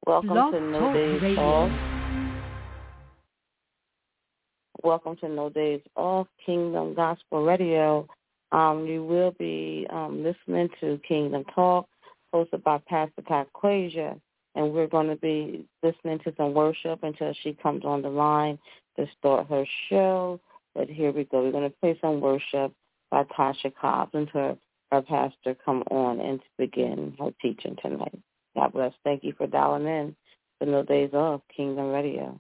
Welcome Blog to No Talk Days Radio. Off. Welcome to No Days Off, Kingdom Gospel Radio. You will be listening to Kingdom Talk, hosted by Pastor Taquasia, and we're going to be listening to some worship until she comes on the line to start her show. But here we go. We're going to play some worship by Tasha Cobbs until our pastor come on and to begin her teaching tonight. God bless. Thank you for dialing in to No Days Off, Kingdom Radio.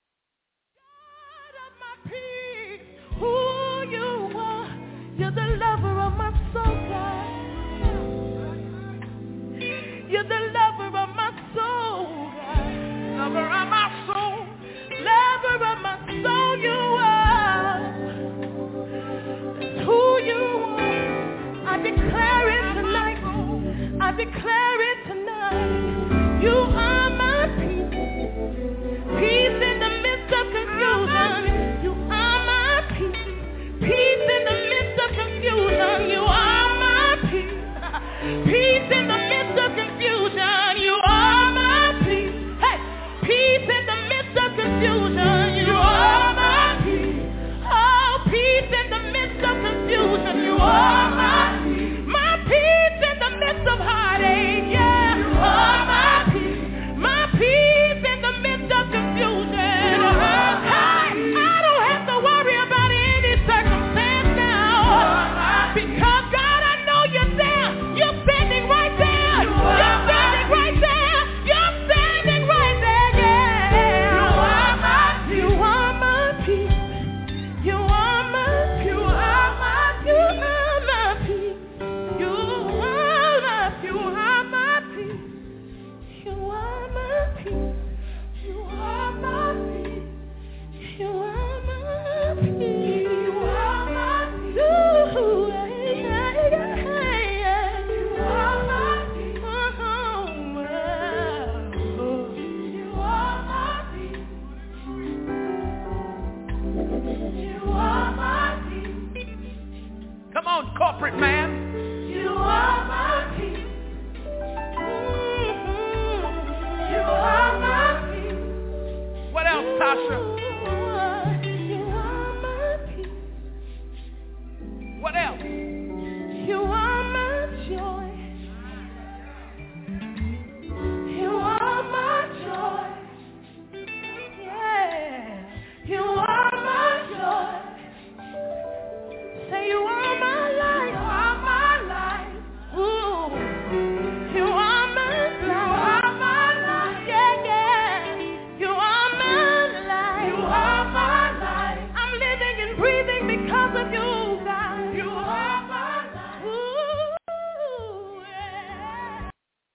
Who you are, you're the lover of my soul, God. You're the lover of my soul, God. Lover of my soul, lover of my soul, you are. That's who you are. I declare it tonight. I declare it tonight. You are my peace. Peace in the midst of confusion. You are my peace. Peace in the midst of confusion. You are my peace. Peace in the midst of confusion. You are my peace. Hey, peace in the midst of confusion. You are my peace. Oh, peace in the midst of confusion. You are my peace. My peace in the midst of heartache. Yeah, you are my peace. My peace in the midst of confusion. Hey, I don't have to worry about any circumstance now. Because God, I know you're there. You're standing right there. You're standing right there. You're standing right there. Yeah. You are my peace. You are my peace. You are my peace. You are my peace. You are my peace. You are my peace. You are my peace. You are my peace. You are my peace. Ooh, yeah, yeah, yeah. You are my peace. Oh, you are my peace. You are my peace. Come on, corporate man. You are my peace. You are my peace. What else, Tasha? You are my peace. What else? You are my joy. You are my joy. Yeah. You are my joy. Say you are my life. You are my life. Ooh. You are my life. You are my life. Yeah, yeah. You are my life. You are my life. I'm living and breathing because of you, God. You are my life. Ooh, yeah.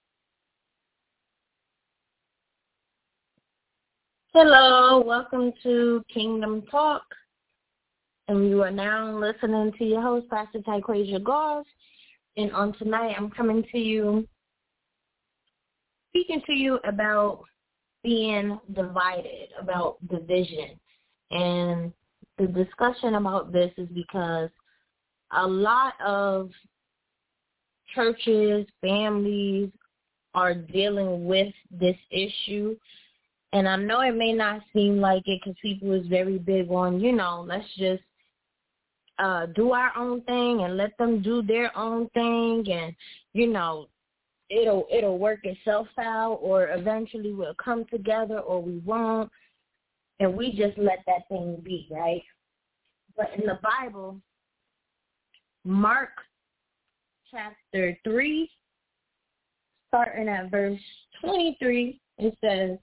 Hello, welcome to Kingdom Talk, and you are now listening to your host, Pastor Taquasia Gauze, and on tonight I'm coming to you, speaking to you about being divided, about division, and the discussion about this is because a lot of churches, families are dealing with this issue. And I know it may not seem like it because people is very big on, let's just do our own thing and let them do their own thing and, it'll work itself out or eventually we'll come together or we won't. And we just let that thing be, right? But in the Bible, Mark chapter 3, starting at verse 23, it says,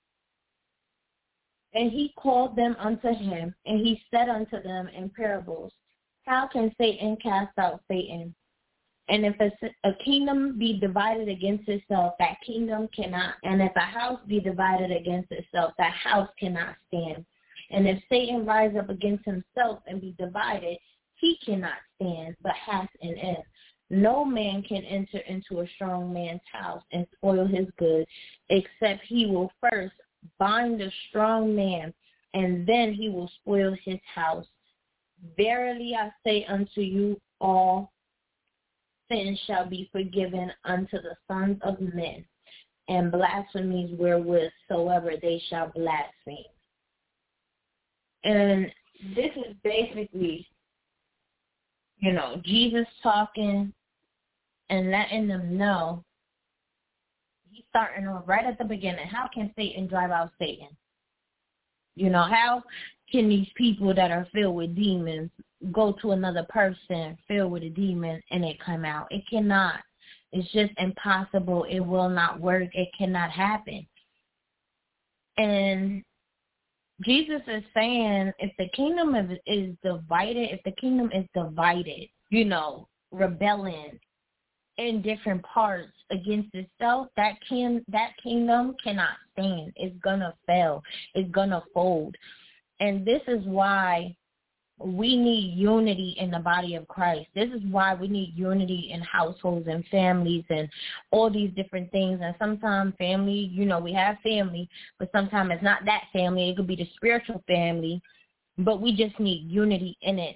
"And he called them unto him, and he said unto them in parables, How can Satan cast out Satan? And if a kingdom be divided against itself, that kingdom cannot. And if a house be divided against itself, that house cannot stand. And if Satan rise up against himself and be divided, he cannot stand, but hath an end. No man can enter into a strong man's house and spoil his goods, except he will first bind the strong man, and then he will spoil his house. Verily I say unto you, all sin shall be forgiven unto the sons of men, and blasphemies wherewith soever they shall blaspheme. And this is basically, Jesus talking and letting them know. He's starting off right at the beginning. How can Satan drive out Satan? How can these people that are filled with demons go to another person filled with a demon and it come out? It cannot. It's just impossible. It will not work. It cannot happen. And Jesus is saying if the kingdom is divided, rebelling in different parts against itself, that kingdom cannot stand. It's gonna fail. It's gonna fold. And this is why we need unity in the body of Christ. This is why we need unity in households and families and all these different things. And sometimes family, we have family, but sometimes it's not that family. It could be the spiritual family, but we just need unity in it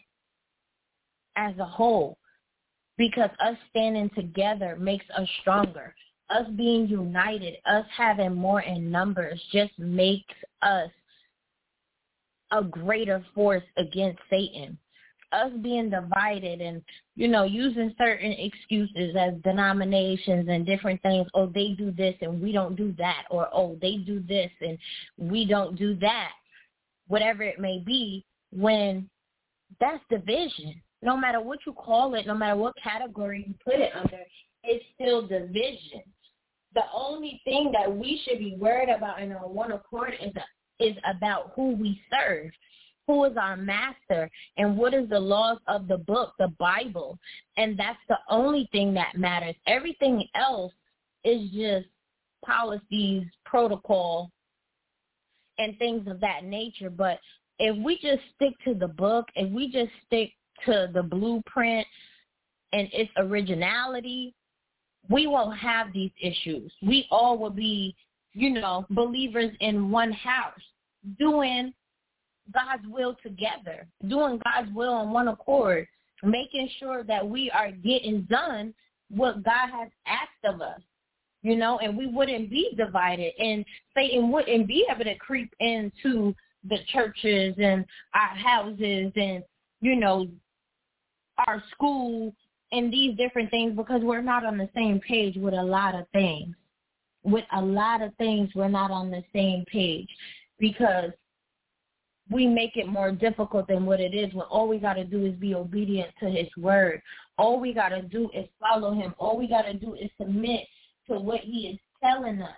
as a whole, because us standing together makes us stronger. Us being united, us having more in numbers just makes us a greater force against Satan. Us being divided and, using certain excuses as denominations and different things. Oh, they do this and we don't do that. Or, oh, they do this and we don't do that. Whatever it may be, when that's division. No matter what you call it, no matter what category you put it under, it's still division. The only thing that we should be worried about in our one accord is about who we serve, who is our master, and what is the laws of the book, the Bible. And that's the only thing that matters. Everything else is just policies, protocol, and things of that nature. But if we just stick to the book, if we just stick to the blueprint and its originality, we won't have these issues. We all will be, believers in one house, doing God's will together, doing God's will on one accord, making sure that we are getting done what God has asked of us, and we wouldn't be divided, and Satan wouldn't be able to creep into the churches and our houses and, our school and these different things, because we're not on the same page with a lot of things. With a lot of things, we're not on the same page because we make it more difficult than what it is, when all we got to do is be obedient to his word. All we got to do is follow him. All we got to do is submit to what he is telling us.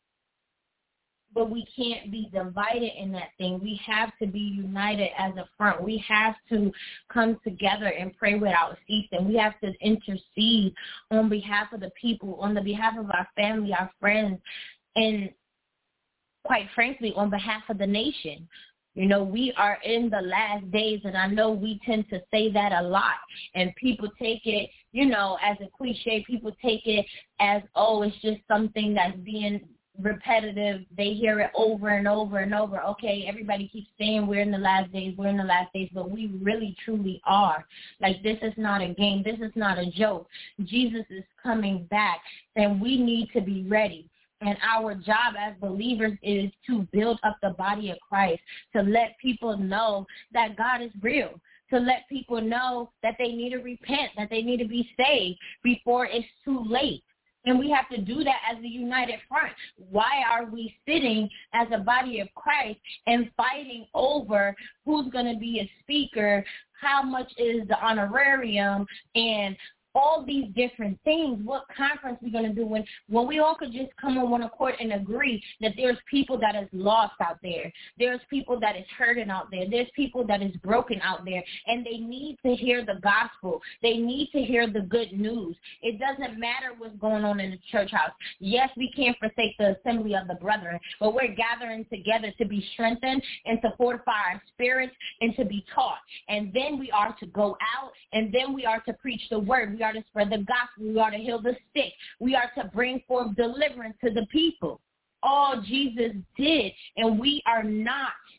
But we can't be divided in that thing. We have to be united as a front. We have to come together and pray without ceasing. We have to intercede on behalf of the people, on the behalf of our family, our friends, and quite frankly, on behalf of the nation. We are in the last days, and I know we tend to say that a lot, and people take it, as a cliche. People take it as, oh, it's just something that's being repetitive. They hear it over and over and over. Okay, everybody keeps saying we're in the last days, but we really truly are. Like, this is not a game. This is not a joke. Jesus is coming back, and we need to be ready. And our job as believers is to build up the body of Christ, to let people know that God is real, to let people know that they need to repent, that they need to be saved before it's too late. And we have to do that as a united front. Why are we sitting as a body of Christ and fighting over who's going to be a speaker, how much is the honorarium, and all these different things? What conference we going to do when we all could just come on one accord and agree that there's people that is lost out there. There's people that is hurting out there. There's people that is broken out there, and they need to hear the gospel. They need to hear the good news. It doesn't matter what's going on in the church house. Yes, we can't forsake the assembly of the brethren, but we're gathering together to be strengthened and to fortify our spirits and to be taught. And then we are to go out, and then we are to preach the word. We are to spread the gospel. We are to heal the sick. We are to bring forth deliverance to the people. All Jesus did, and we are not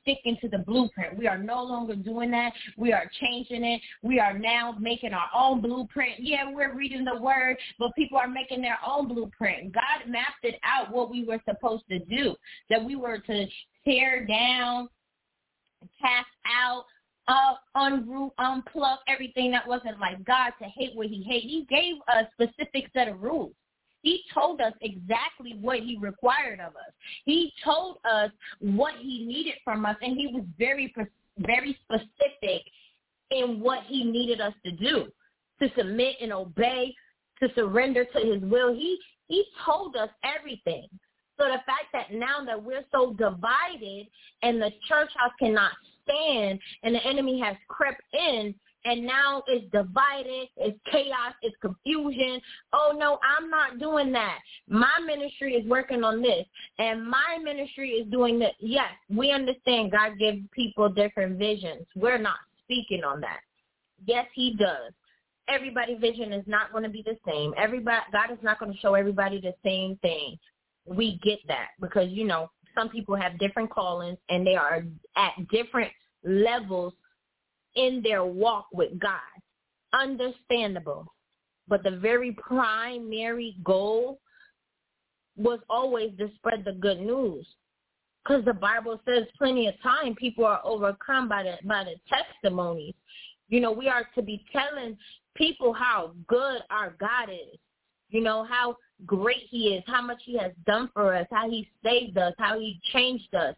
sticking to the blueprint. We are no longer doing that. We are changing it. We are now making our own blueprint. Yeah, we're reading the word, but people are making their own blueprint. God mapped it out what we were supposed to do, that we were to tear down, cast out, unroot, unplug everything that wasn't like God, to hate what he hates. He gave a specific set of rules. He told us exactly what he required of us. He told us what he needed from us, and he was very, very specific in what he needed us to do, to submit and obey, to surrender to his will. He told us everything. So the fact that now that we're so divided and the church house cannot stand and the enemy has crept in, and now it's divided, it's chaos, it's confusion. Oh, no, I'm not doing that. My ministry is working on this, and my ministry is doing this. Yes, we understand God gives people different visions. We're not speaking on that. Yes, he does. Everybody's vision is not going to be the same. God is not going to show everybody the same thing. We get that because, you know, some people have different callings, and they are at different levels in their walk with God. Understandable. But the very primary goal was always to spread the good news. Because the Bible says plenty of time people are overcome by the testimonies. You know, we are to be telling people how good our God is. You know, how great he is, how much he has done for us, how he saved us, how he changed us.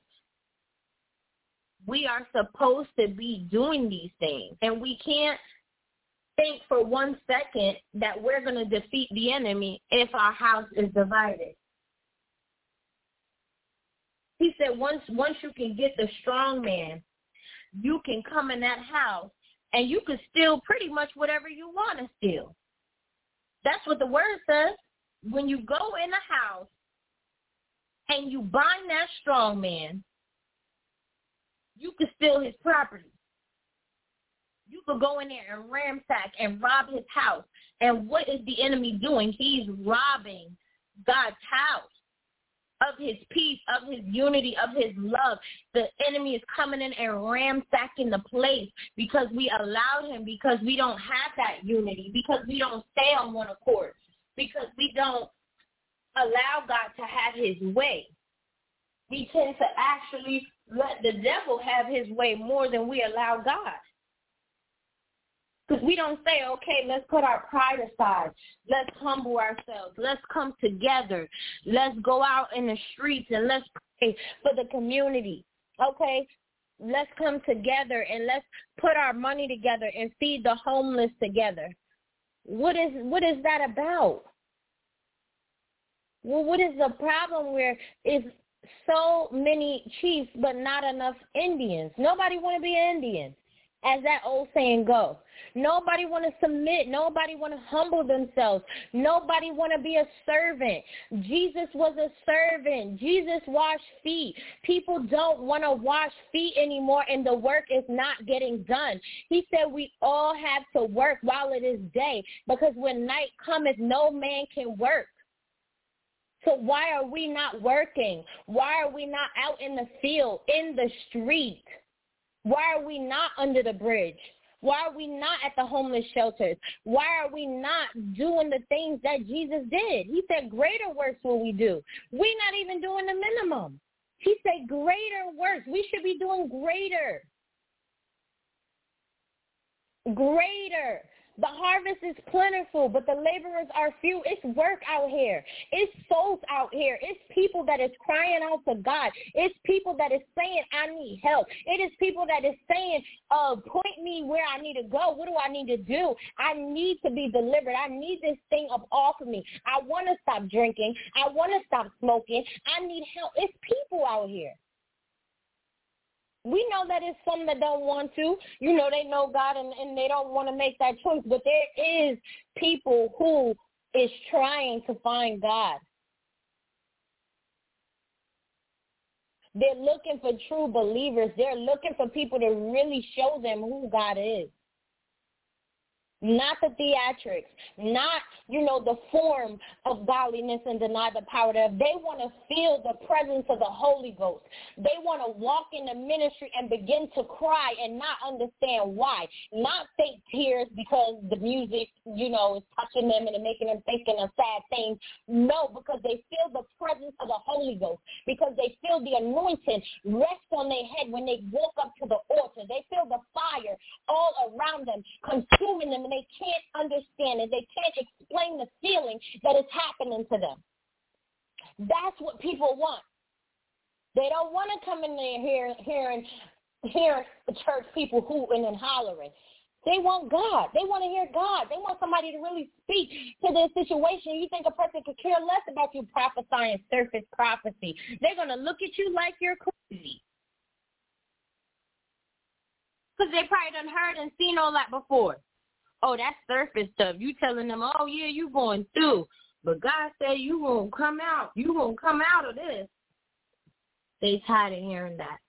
We are supposed to be doing these things, and we can't think for 1 second that we're going to defeat the enemy if our house is divided. He said once you can get the strong man, you can come in that house, and you can steal pretty much whatever you want to steal. That's what the word says. When you go in the house and you bind that strong man, you could steal his property. You could go in there and ransack and rob his house. And what is the enemy doing? He's robbing God's house of his peace, of his unity, of his love. The enemy is coming in and ransacking the place because we allowed him, because we don't have that unity, because we don't stay on one accord, because we don't allow God to have his way. We tend to actually let the devil have his way more than we allow God. Because we don't say, okay, let's put our pride aside. Let's humble ourselves. Let's come together. Let's go out in the streets and let's pray for the community. Okay? Let's come together and let's put our money together and feed the homeless together. What is that about? Well, what is the problem where it's so many chiefs but not enough Indians? Nobody want to be an Indian, as that old saying goes. Nobody want to submit. Nobody want to humble themselves. Nobody want to be a servant. Jesus was a servant. Jesus washed feet. People don't want to wash feet anymore, and the work is not getting done. He said we all have to work while it is day, because when night cometh, no man can work. So why are we not working? Why are we not out in the field, in the street? Why are we not under the bridge? Why are we not at the homeless shelters? Why are we not doing the things that Jesus did? He said greater works will we do. We're not even doing the minimum. He said greater works. We should be doing greater. Greater. The harvest is plentiful, but the laborers are few. It's work out here. It's souls out here. It's people that is crying out to God. It's people that is saying, I need help. It is people that is saying, point me where I need to go. What do I need to do? I need to be delivered. I need this thing up off of me. I want to stop drinking. I want to stop smoking. I need help. It's people out here. We know that it's some that don't want to. You know, they know God and they don't want to make that choice. But there is people who is trying to find God. They're looking for true believers. They're looking for people to really show them who God is. not the theatrics, not, the form of godliness and deny the power thereof. They want to feel the presence of the Holy Ghost. They want to walk in the ministry and begin to cry and not understand why. Not fake tears because the music, is touching them and making them thinking of sad things. No, because they feel the presence of the Holy Ghost, because they feel the anointing rest on their head when they walk up to the altar. They feel the fire all around them, consuming them, and they can't understand it. They can't explain the feeling that is happening to them. That's what people want. They don't want to come in there hearing church people hooting and hollering. They want God. They want to hear God. They want somebody to really speak to their situation. You think a person could care less about you prophesying surface prophecy. They're going to look at you like you're crazy. Because they probably done heard and seen all that before. Oh, that's surface stuff. You telling them, oh, yeah, you going through. But God said you going to come out. You going to come out of this. They tired of hearing that.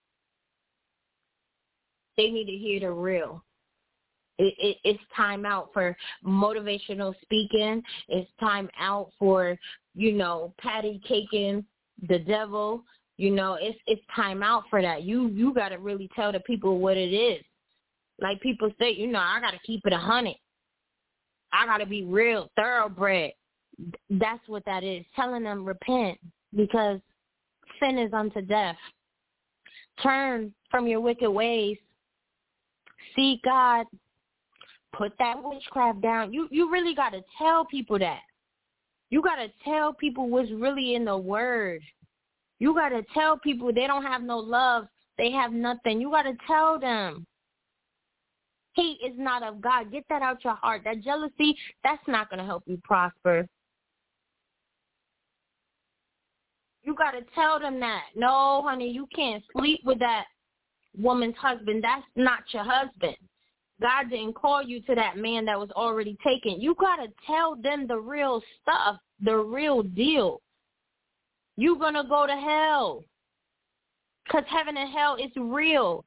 They need to hear the real. It's time out for motivational speaking. It's time out for, patty caking the devil. It's time out for that. You got to really tell the people what it is. Like people say, I got to keep it 100. I got to be real, thoroughbred. That's what that is. Telling them repent because sin is unto death. Turn from your wicked ways. Seek God. Put that witchcraft down. You really got to tell people that. You got to tell people what's really in the word. You got to tell people they don't have no love. They have nothing. You got to tell them. Hate is not of God. Get that out your heart. That jealousy, that's not going to help you prosper. You got to tell them that. No, honey, you can't sleep with that woman's husband. That's not your husband. God didn't call you to that man that was already taken. You got to tell them the real stuff, the real deal. You're going to go to hell because heaven and hell is real.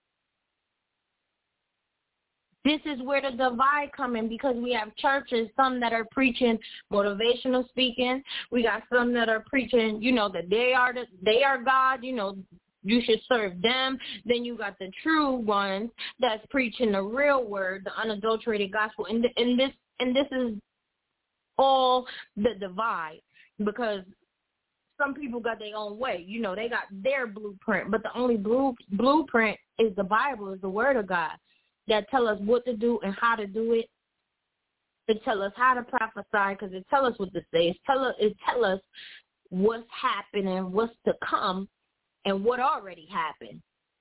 This is where the divide come in because we have churches, some that are preaching motivational speaking. We got some that are preaching, that they are God, you should serve them. Then you got the true ones that's preaching the real word, the unadulterated gospel. And this is all the divide because some people got their own way. They got their blueprint, but the only blueprint is the Bible, is the word of God. That tell us what to do and how to do it. It tell us how to prophesy because it tell us what to say. It tell us what's happening, what's to come, and what already happened.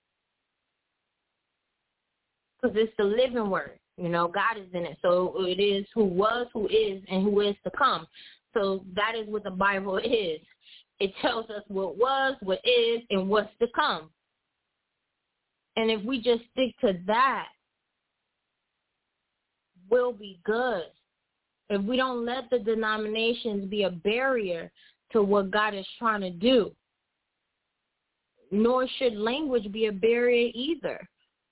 Because it's the living word. God is in it. So it is who was, who is, and who is to come. So that is what the Bible is. It tells us what was, what is, and what's to come. And if we just stick to that, we'll be good. If we don't let the denominations be a barrier to what God is trying to do, nor should language be a barrier either.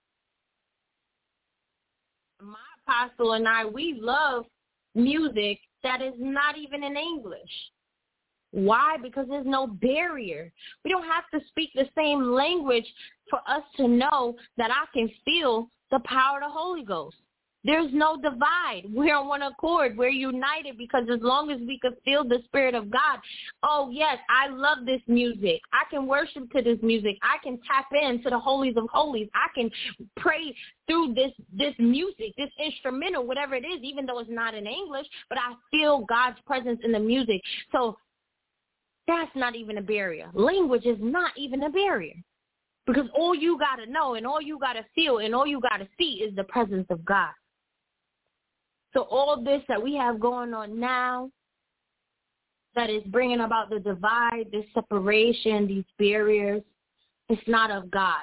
My apostle and I, we love music that is not even in English. Why? Because there's no barrier. We don't have to speak the same language for us to know that I can feel the power of the Holy Ghost. There's no divide. We're on one accord. We're united because as long as we could feel the Spirit of God, oh, yes, I love this music. I can worship to this music. I can tap into the holies of holies. I can pray through this music, this instrumental, whatever it is, even though it's not in English, but I feel God's presence in the music. So that's not even a barrier. Language is not even a barrier because all you got to know and all you got to feel and all you got to see is the presence of God. So all this that we have going on now that is bringing about the divide, this separation, these barriers, it's not of God.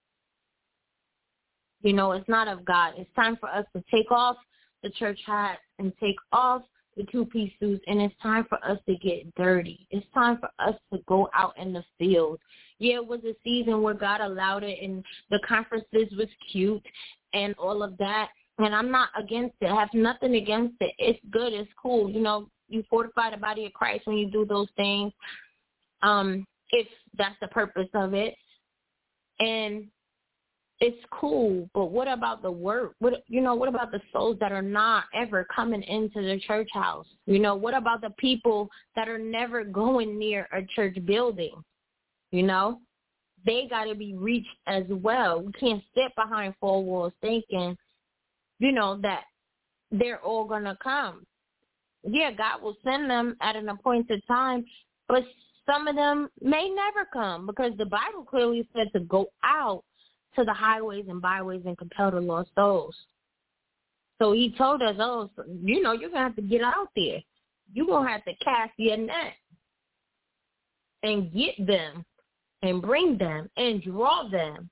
It's not of God. It's time for us to take off the church hat and take off the two-piece suits, and it's time for us to get dirty. It's time for us to go out in the field. Yeah, it was a season where God allowed it, and the conferences was cute and all of that. And I'm not against it. I have nothing against it. It's good. It's cool. You know, you fortify the body of Christ when you do those things, if that's the purpose of it. And it's cool, but what about the work? What about the souls that are not ever coming into the church house? You know, what about the people that are never going near a church building? You know, they got to be reached as well. We can't sit behind four walls thinking, you know, that they're all going to come. Yeah, God will send them at an appointed time, but some of them may never come because the Bible clearly said to go out to the highways and byways and compel the lost souls. So he told us, you're going to have to get out there. You're going to have to cast your net and get them and bring them and draw them.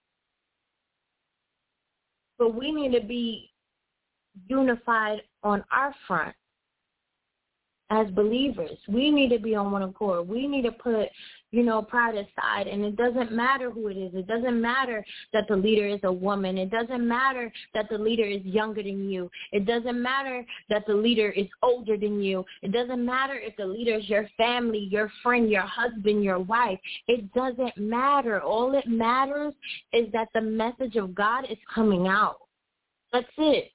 But we need to be unified on our front. As believers, we need to be on one accord. We need to put, pride aside. And it doesn't matter who it is. It doesn't matter that the leader is a woman. It doesn't matter that the leader is younger than you. It doesn't matter that the leader is older than you. It doesn't matter if the leader is your family, your friend, your husband, your wife. It doesn't matter. All it matters is that the message of God is coming out. That's it.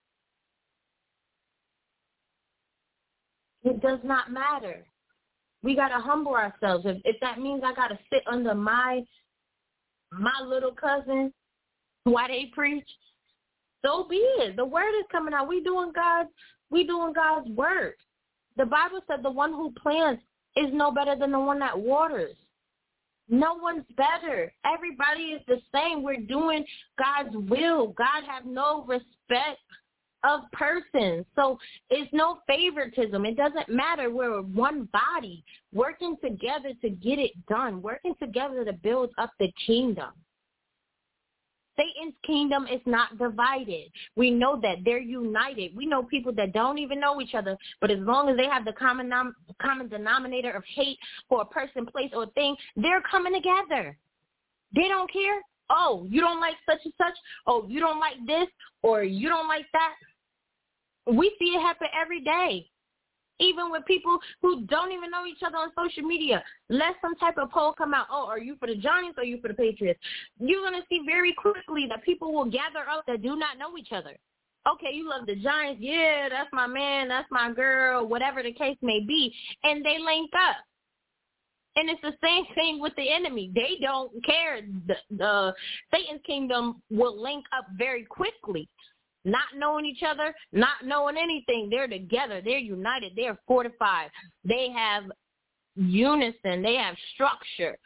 It does not matter. We got to humble ourselves. If that means I got to sit under my little cousin while they preach, so be it. The word is coming out. We doing God's work. The Bible said the one who plants is no better than the one that waters. No one's better. Everybody is the same. We're doing God's will. God has no respect of persons. So it's no favoritism. It doesn't matter. We're one body working together to get it done, working together to build up the kingdom. Satan's kingdom is not divided. We know that they're united. We know people that don't even know each other, but as long as they have the common denominator of hate for a person, place, or thing, they're coming together. They don't care. Oh, you don't like such and such. Oh, you don't like this, or you don't like that. We see it happen every day, even with people who don't even know each other on social media. Let some type of poll come out. Oh, are you for the Giants or are you for the Patriots? You're going to see very quickly that people will gather up that do not know each other. Okay, you love the Giants. Yeah, that's my man. That's my girl, whatever the case may be. And they link up. And it's the same thing with the enemy. They don't care. The Satan's kingdom will link up very quickly. Not knowing each other, not knowing anything. They're together. They're united. They're fortified. They have unison. They have structure.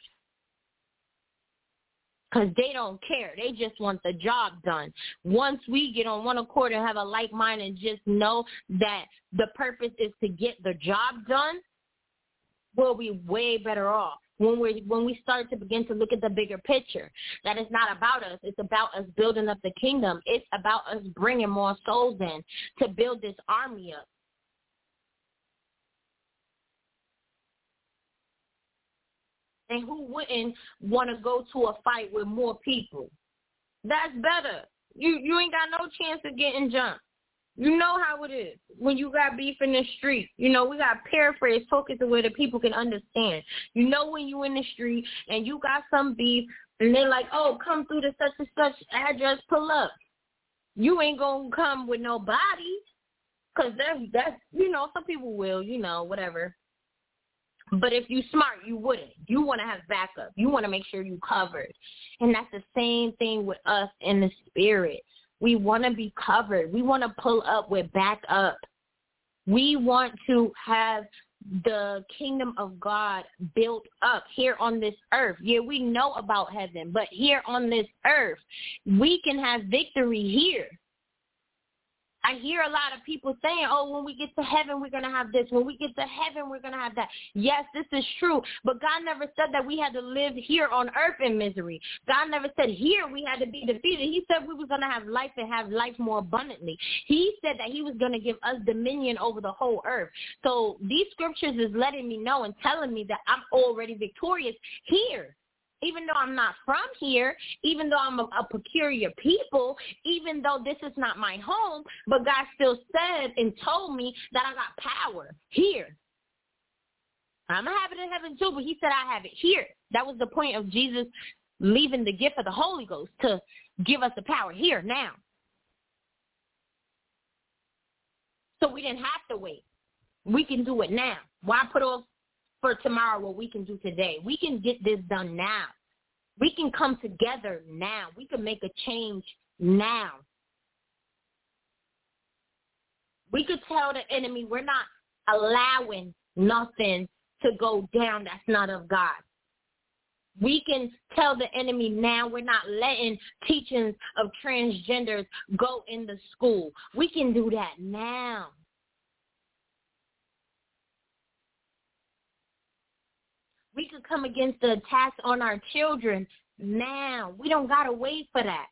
Because they don't care. They just want the job done. Once we get on one accord and have a like mind and just know that the purpose is to get the job done, we'll be way better off. When we start to begin to look at the bigger picture, that it's not about us. It's about us building up the kingdom. It's about us bringing more souls in to build this army up. And who wouldn't want to go to a fight with more people? That's better. You ain't got no chance of getting jumped. You know how it is when you got beef in the street. We got to paraphrase, talk it the way that people can understand. When you in the street and you got some beef and they're like, oh, come through the such and such address, pull up. You ain't going to come with nobody because that's, some people will, whatever. But if you smart, you wouldn't. You want to have backup. You want to make sure you covered. And that's the same thing with us in the spirit. We want to be covered. We want to pull up with backup. We want to have the kingdom of God built up here on this earth. Yeah, we know about heaven, but here on this earth, we can have victory here. I hear a lot of people saying, oh, when we get to heaven, we're going to have this. When we get to heaven, we're going to have that. Yes, this is true. But God never said that we had to live here on earth in misery. God never said here we had to be defeated. He said we were going to have life and have life more abundantly. He said that he was going to give us dominion over the whole earth. So these scriptures is letting me know and telling me that I'm already victorious here. Even though I'm not from here, even though I'm a peculiar people, even though this is not my home, but God still said and told me that I got power here. I'm going to have it in heaven too, but he said I have it here. That was the point of Jesus leaving the gift of the Holy Ghost, to give us the power here now. So we didn't have to wait. We can do it now. Why put off for tomorrow what we can do today? We can get this done now. We can come together now. We can make a change now. We could tell the enemy we're not allowing nothing to go down that's not of God. We can tell the enemy now we're not letting teachings of transgenders go in the school. We can do that now. We could come against the attacks on our children now. We don't got to wait for that.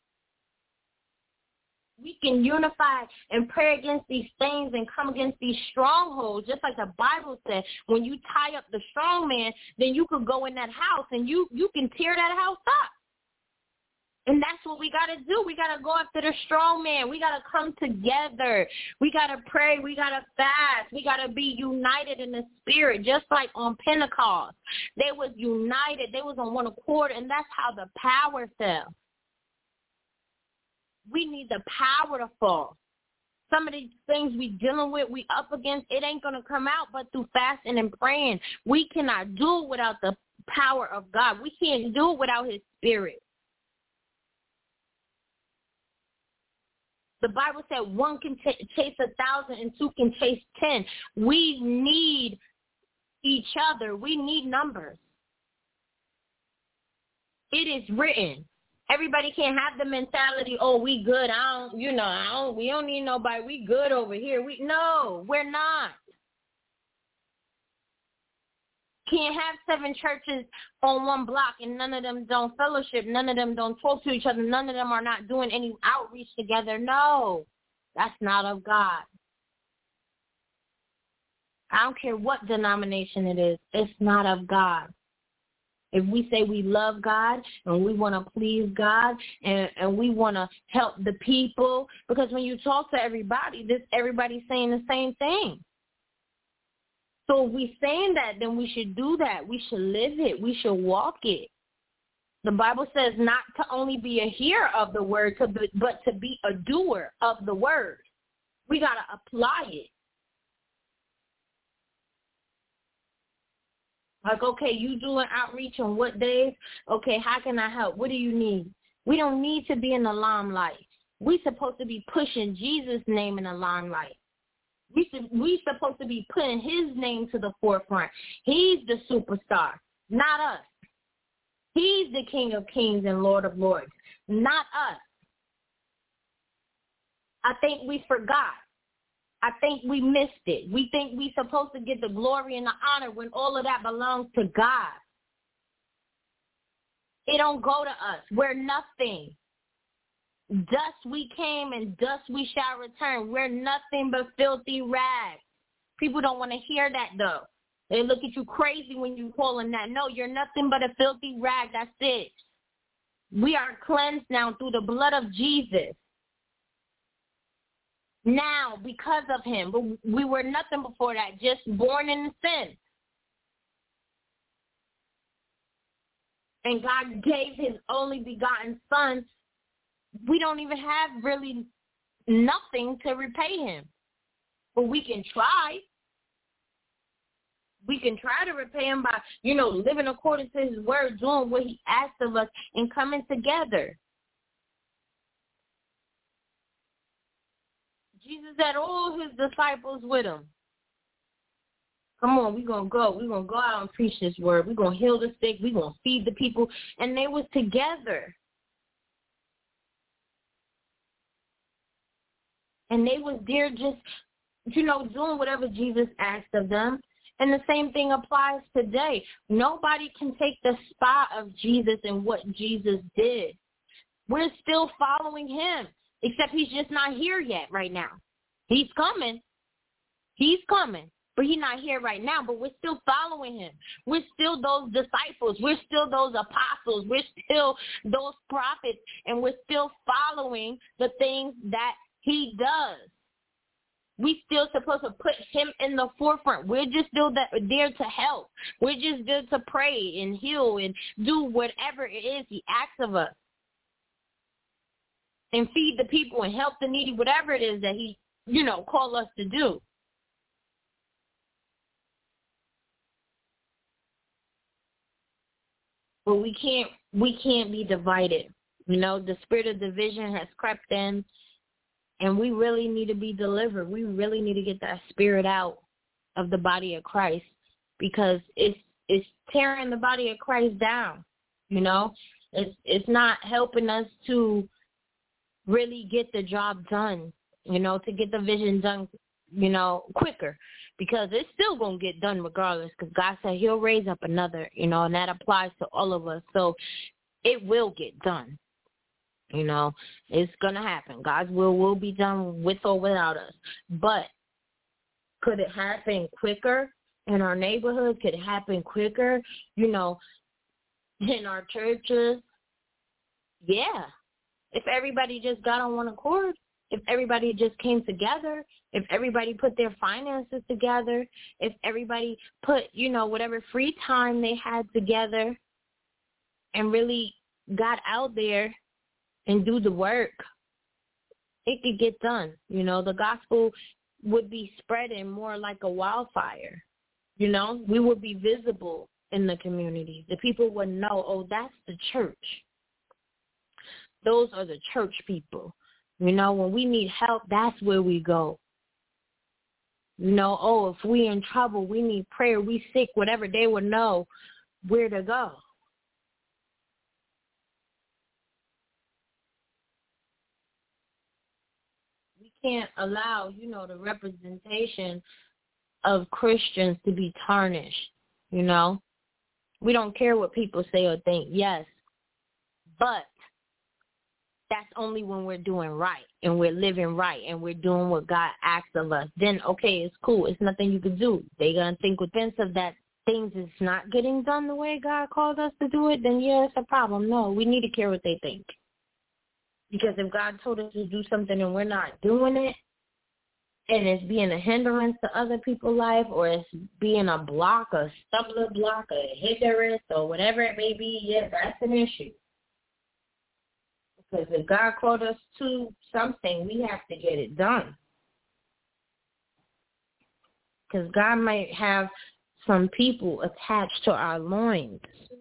We can unify and pray against these things and come against these strongholds, just like the Bible said. When you tie up the strong man, then you could go in that house and you can tear that house up. And that's what we got to do. We got to go after the strong man. We got to come together. We got to pray. We got to fast. We got to be united in the spirit, just like on Pentecost. They was united. They was on one accord, and that's how the power fell. We need the power to fall. Some of these things we dealing with, we up against, it ain't going to come out but through fasting and praying. We cannot do it without the power of God. We can't do it without his spirit. The Bible said one can chase 1,000 and two can chase 10. We need each other. We need numbers. It is written. Everybody can't have the mentality, oh, we good. We don't need nobody. We good over here. No, we're not. Can't have 7 churches on one block and none of them don't fellowship. None of them don't talk to each other. None of them are not doing any outreach together. No, that's not of God. I don't care what denomination it is. It's not of God. If we say we love God and we want to please God and we want to help the people, because when you talk to everybody, everybody's saying the same thing. So if we're saying that, then we should do that. We should live it. We should walk it. The Bible says not to only be a hearer of the word, but to be a doer of the word. We got to apply it. Like, okay, you doing outreach on what days? Okay, how can I help? What do you need? We don't need to be in the limelight. We're supposed to be pushing Jesus' name in the limelight. We supposed to be putting his name to the forefront. He's the superstar, not us. He's the King of Kings and Lord of Lords, not us. I think we forgot. I think we missed it. We think we're supposed to get the glory and the honor when all of that belongs to God. It don't go to us. We're nothing. Dust we came and dust we shall return. We're nothing but filthy rags. People don't want to hear that, though. They look at you crazy when you call them that. No, you're nothing but a filthy rag. That's it. We are cleansed now through the blood of Jesus. Now, because of him. But we were nothing before that, just born in sin. And God gave his only begotten son. We don't even have really nothing to repay him. But we can try. We can try to repay him by, living according to his word, doing what he asked of us, and coming together. Jesus had all his disciples with him. Come on, we're going to go. We're going to go out and preach this word. We're going to heal the sick. We're going to feed the people. And they was together. And they was there just, doing whatever Jesus asked of them. And the same thing applies today. Nobody can take the spot of Jesus and what Jesus did. We're still following him, except he's just not here yet right now. He's coming. He's coming. But he's not here right now, but we're still following him. We're still those disciples. We're still those apostles. We're still those prophets, and we're still following the things that he does. We still supposed to put him in the forefront. We're just still there to help. We're just there to pray and heal and do whatever it is he asks of us. And feed the people and help the needy, whatever it is that he, call us to do. But we can't be divided. The spirit of division has crept in, and we really need to be delivered. We really need to get that spirit out of the body of Christ, because it's tearing the body of Christ down. It's not helping us to really get the job done, to get the vision done, quicker, because it's still going to get done regardless, because God said he'll raise up another, and that applies to all of us. So it will get done. It's going to happen. God's will be done with or without us. But could it happen quicker in our neighborhood? Could it happen quicker, in our churches? Yeah. If everybody just got on one accord, if everybody just came together, if everybody put their finances together, if everybody put, whatever free time they had together and really got out there and do the work, it could get done. The gospel would be spreading more like a wildfire. We would be visible in the community. The people would know, oh, that's the church. Those are the church people. When we need help, that's where we go. If we in trouble, we need prayer, we sick, whatever, they would know where to go. We can't allow, the representation of Christians to be tarnished, We don't care what people say or think, yes, but that's only when we're doing right and we're living right and we're doing what God asks of us. Then, okay, it's cool. It's nothing you can do. They're going to think within of that things is not getting done the way God called us to do it, then, yeah, it's a problem. No, we need to care what they think. Because if God told us to do something and we're not doing it, and it's being a hindrance to other people's life, or it's being a block, a stumbling block, a hindrance, or whatever it may be, yeah, that's an issue. Because if God called us to something, we have to get it done. Because God might have some people attached to our loins.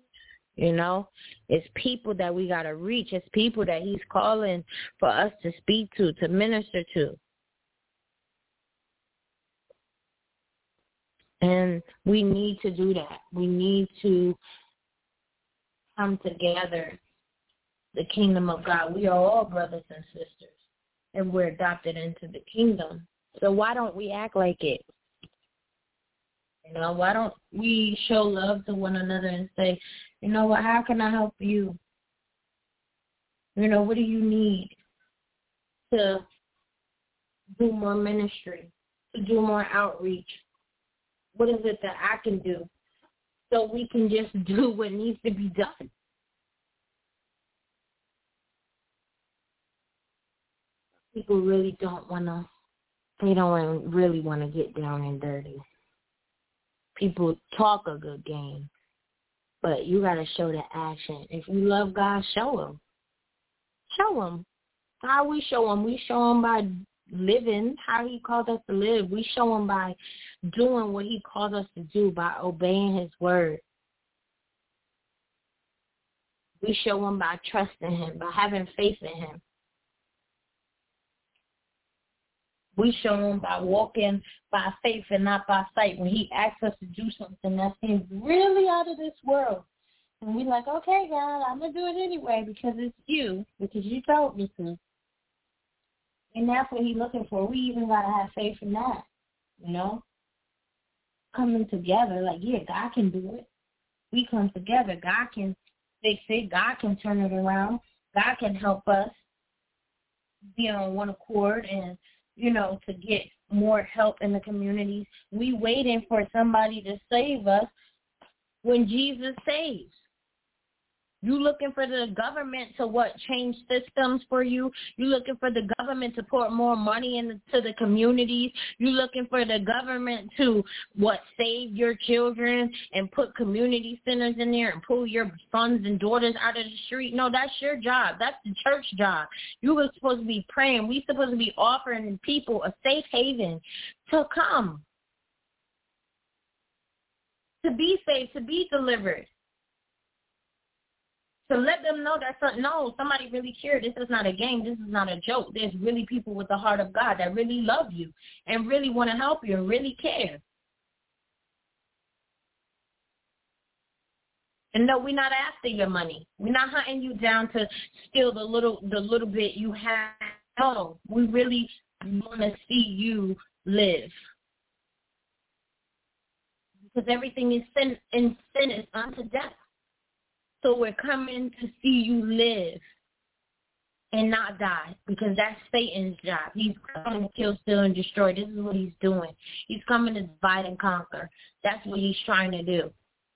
It's people that we got to reach. It's people that he's calling for us to speak to minister to. And we need to do that. We need to come together. The kingdom of God. We are all brothers and sisters, and we're adopted into the kingdom. So why don't we act like it? Why don't we show love to one another and say, what, how can I help you? What do you need to do more ministry, to do more outreach? What is it that I can do so we can just do what needs to be done? People really don't really want to get down and dirty. People talk a good game, but you got to show the action. If you love God, show him. Show him. How we show him? We show him by living how he called us to live. We show him by doing what he called us to do, by obeying his word. We show him by trusting him, by having faith in him. We show him by walking by faith and not by sight. When he asks us to do something that seems really out of this world, and we're like, okay, God, I'm going to do it anyway because it's you, because you told me to. And that's what he's looking for. We even got to have faith in that, Coming together, like, yeah, God can do it. We come together. God can fix it. God can turn it around. God can help us be on one accord and to get more help in the communities. We waiting for somebody to save us when Jesus saves. You looking for the government to change systems for you? You looking for the government to pour more money into the communities? You looking for the government to save your children and put community centers in there and pull your sons and daughters out of the street? No, that's your job. That's the church job. You were supposed to be praying. We supposed to be offering people a safe haven to come, to be saved, to be delivered. To let them know that somebody really cares. This is not a game. This is not a joke. There's really people with the heart of God that really love you and really want to help you and really care. And no, we're not after your money. We're not hunting you down to steal the little bit you have. No, we really want to see you live. Because everything is sin is unto death. So we're coming to see you live and not die, because that's Satan's job. He's coming to kill, steal, and destroy. This is what he's doing. He's coming to divide and conquer. That's what he's trying to do.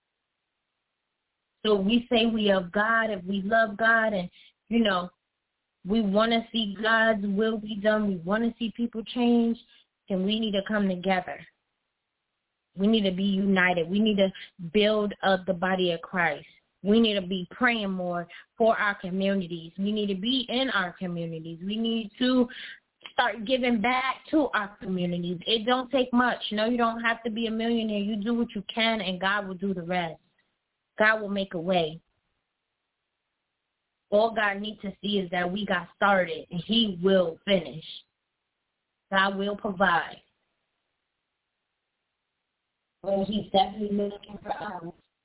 So we say we of God, if we love God, and, we want to see God's will be done, we want to see people change, then we need to come together. We need to be united. We need to build up the body of Christ. We need to be praying more for our communities. We need to be in our communities. We need to start giving back to our communities. It don't take much. No, you don't have to be a millionaire. You do what you can, and God will do the rest. God will make a way. All God needs to see is that we got started, and he will finish. God will provide. Well, he's definitely looking for us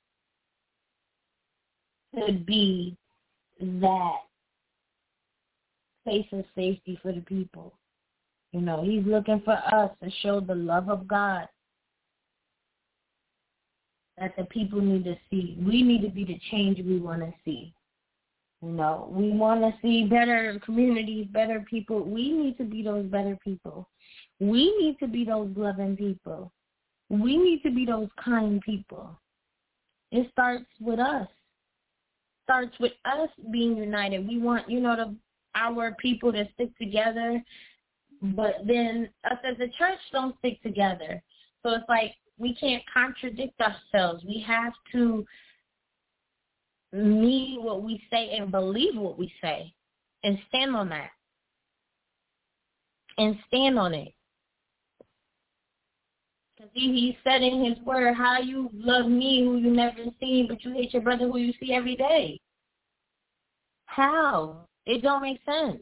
to be that place of safety for the people. He's looking for us to show the love of God that the people need to see. We need to be the change we want to see. We want to see better communities, better people. We need to be those better people. We need to be those loving people. We need to be those kind people. It starts with us. Starts with us being united. We want, our people to stick together, but then us as a church don't stick together. So it's like we can't contradict ourselves. We have to mean what we say and believe what we say and stand on that. And stand on it. Because he said in his word, how you love me who you never seen, but you hate your brother who you see every day. How? It don't make sense.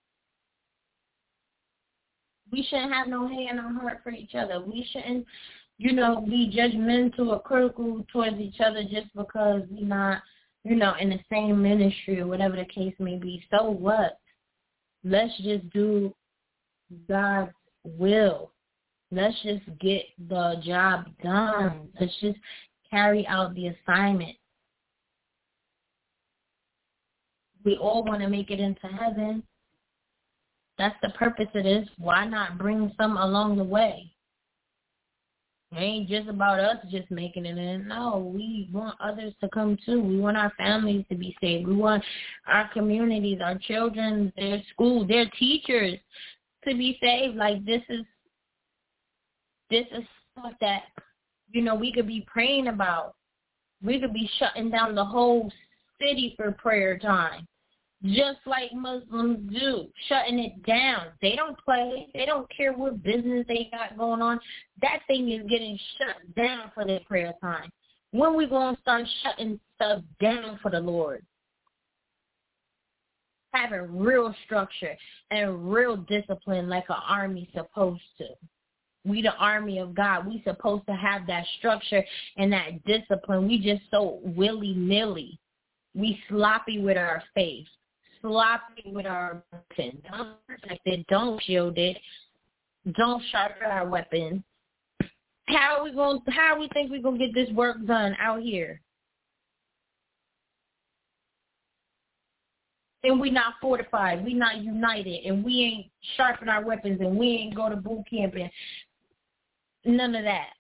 We shouldn't have no hate in our heart for each other. We shouldn't, be judgmental or critical towards each other just because we're not, in the same ministry or whatever the case may be. So what? Let's just do God's will. Let's just get the job done. Let's just carry out the assignment. We all want to make it into heaven. That's the purpose of this. Why not bring some along the way? It ain't just about us just making it in. No, we want others to come too. We want our families to be saved. We want our communities, our children, their school, their teachers to be saved. Like this is stuff that, we could be praying about. We could be shutting down the whole city for prayer time, just like Muslims do, shutting it down. They don't play. They don't care what business they got going on. That thing is getting shut down for their prayer time. When we going to start shutting stuff down for the Lord? Having real structure and real discipline like an army supposed to. We the army of God. We supposed to have that structure and that discipline. We just so willy-nilly. We sloppy with our faith. Sloppy with our weapon. Don't protect it. Don't shield it. Don't sharpen our weapon. How we think we're gonna get this work done out here? and we not fortified, we not united, and we ain't sharpen our weapons, and we ain't go to boot camp, and none of that.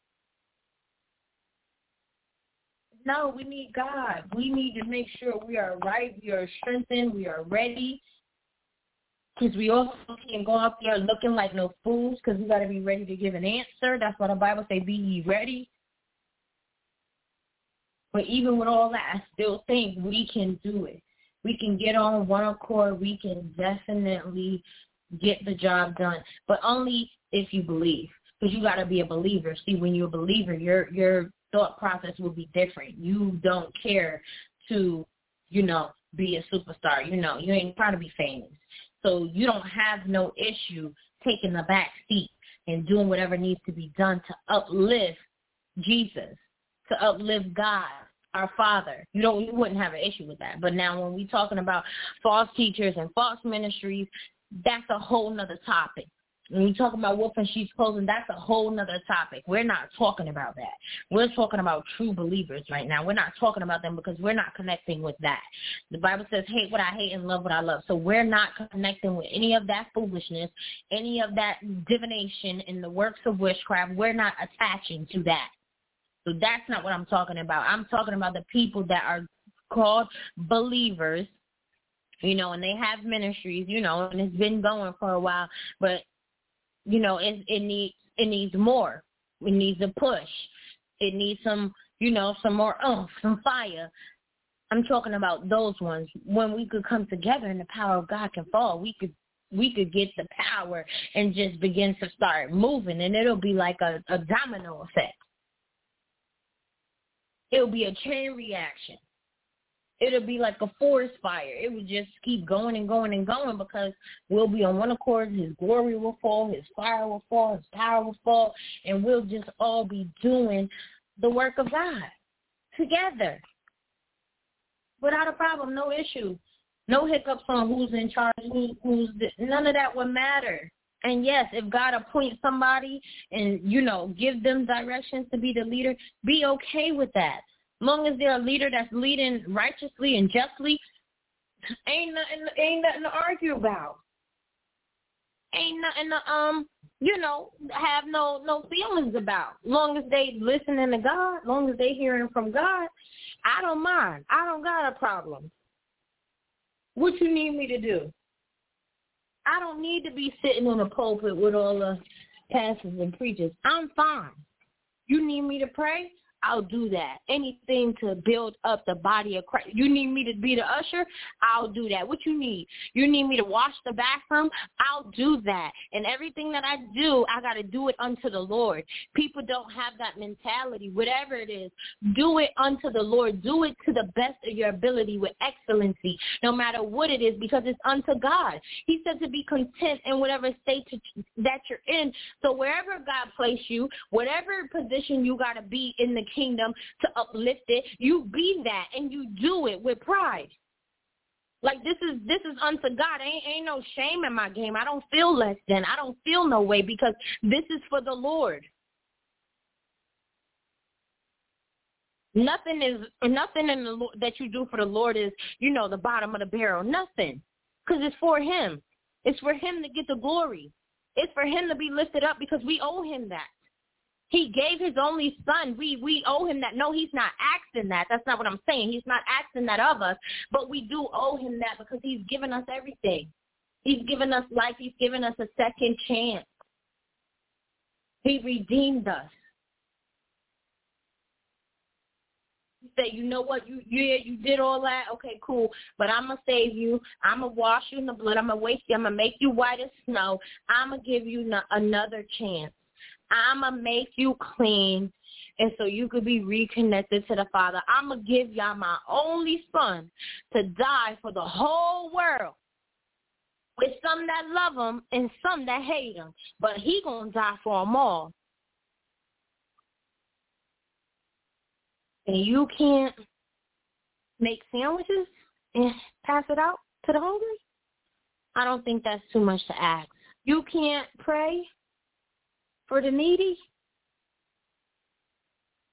No, we need God. We need to make sure we are right, we are strengthened, we are ready. Because we also can't go out there looking like no fools, because we got to be ready to give an answer. That's why the Bible says, be ye ready. But even with all that, I still think we can do it. We can get on one accord. We can definitely get the job done, but only if you believe, because you got to be a believer. See, when you're a believer, your thought process will be different. You don't care to, be a superstar. You ain't trying to be famous. So you don't have no issue taking the back seat and doing whatever needs to be done to uplift Jesus, to uplift God, our Father. You wouldn't have an issue with that. But now when we're talking about false teachers and false ministries, that's a whole nother topic. When we talk about wolf and sheep's clothing, that's a whole nother topic. We're not talking about that. We're talking about true believers right now. We're not talking about them because we're not connecting with that. The Bible says, hate what I hate and love what I love. So we're not connecting with any of that foolishness, any of that divination and the works of witchcraft. We're not attaching to that. So that's not what I'm talking about. I'm talking about the people that are called believers, and they have ministries, and it's been going for a while, but it needs more. It needs a push. It needs some more some fire. I'm talking about those ones. When we could come together and the power of God can fall, we could get the power and just begin to start moving, and it'll be like a domino effect. It'll be a chain reaction. It'll be like a forest fire. It will just keep going and going and going, because we'll be on one accord. His glory will fall. His fire will fall. His power will fall. And we'll just all be doing the work of God together without a problem, no issue. No hiccups on who's in charge, none of that would matter. And yes, if God appoints somebody and, give them directions to be the leader, be okay with that. Long as they're a leader that's leading righteously and justly, ain't nothing to argue about. Ain't nothing to have no feelings about. Long as they listening to God, long as they hearing from God, I don't mind. I don't got a problem. What you need me to do? I don't need to be sitting in a pulpit with all the pastors and preachers. I'm fine. You need me to pray? I'll do that. Anything to build up the body of Christ. You need me to be the usher? I'll do that. What you need? You need me to wash the bathroom? I'll do that. And everything that I do, I got to do it unto the Lord. People don't have that mentality. Whatever it is, do it unto the Lord. Do it to the best of your ability with excellency, no matter what it is, because it's unto God. He said to be content in whatever state that you're in. So wherever God placed you, whatever position you got to be in the kingdom to uplift it, you be that, and you do it with pride. Like this is unto God. Ain't no shame in my game. I don't feel less than. I don't feel no way, because this is for the Lord. Nothing in the Lord that you do for the Lord is, the bottom of the barrel. Nothing, because it's for Him. It's for Him to get the glory. It's for Him to be lifted up, because we owe Him that. He gave His only Son. We owe Him that. No, He's not asking that. That's not what I'm saying. He's not asking that of us. But we do owe Him that, because He's given us everything. He's given us life. He's given us a second chance. He redeemed us. He said, you know what? You did all that. Okay, cool. But I'm going to save you. I'm going to wash you in the blood. I'm going to waste you. I'm going to make you white as snow. I'm going to give you another chance. I'm going to make you clean, and so you could be reconnected to the Father. I'm going to give y'all my only Son to die for the whole world, with some that love Him and some that hate Him. But He going to die for them all. And you can't make sandwiches and pass it out to the hungry? I don't think that's too much to ask. You can't pray for the needy?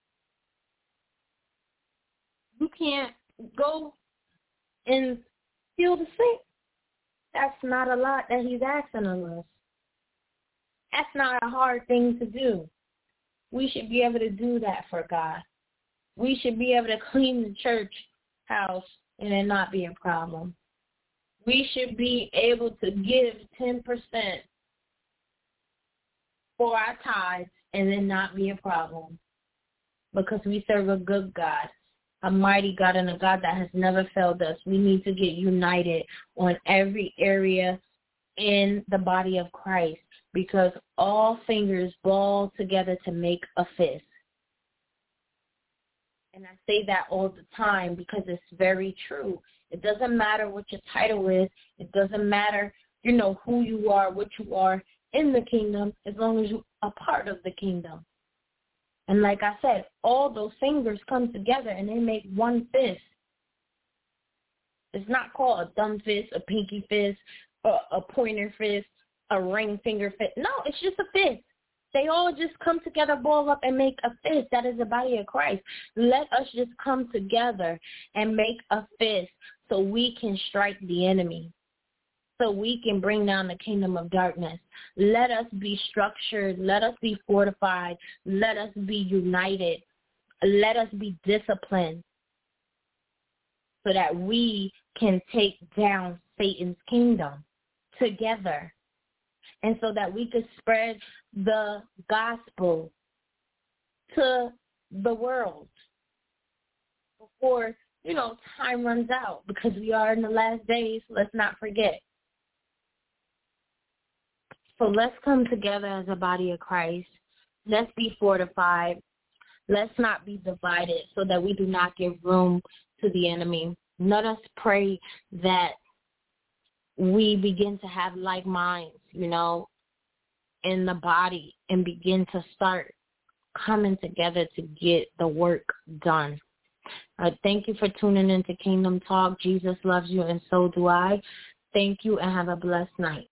You can't go and, heal the sick. That's not a lot that he's asking of us. That's not a hard thing to do. We should be able to do that for God. We should be able to clean the church house and it not be a problem. We should be able to give 10% for our tithes and then not be a problem, because we serve a good God, a mighty God, and a God that has never failed us. We need to get united on every area in the body of Christ, because all fingers ball together to make a fist. And I say that all the time because it's very true. It doesn't matter what your title is. It doesn't matter, who you are, what you are in the kingdom, as long as you're a part of the kingdom. And like I said, all those fingers come together and they make one fist. It's not called a thumb fist, a pinky fist, a pointer fist, a ring finger fist. No, it's just a fist. They all just come together, ball up, and make a fist. That is the body of Christ. Let us just come together and make a fist so we can strike the enemy, so we can bring down the kingdom of darkness. Let us be structured. Let us be fortified. Let us be united. Let us be disciplined so that we can take down Satan's kingdom together, and so that we could spread the gospel to the world before, time runs out, because we are in the last days. Let's not forget. So let's come together as a body of Christ. Let's be fortified. Let's not be divided so that we do not give room to the enemy. Let us pray that we begin to have like minds, in the body, and begin to start coming together to get the work done. Thank you for tuning into Kingdom Talk. Jesus loves you, and so do I. Thank you, and have a blessed night.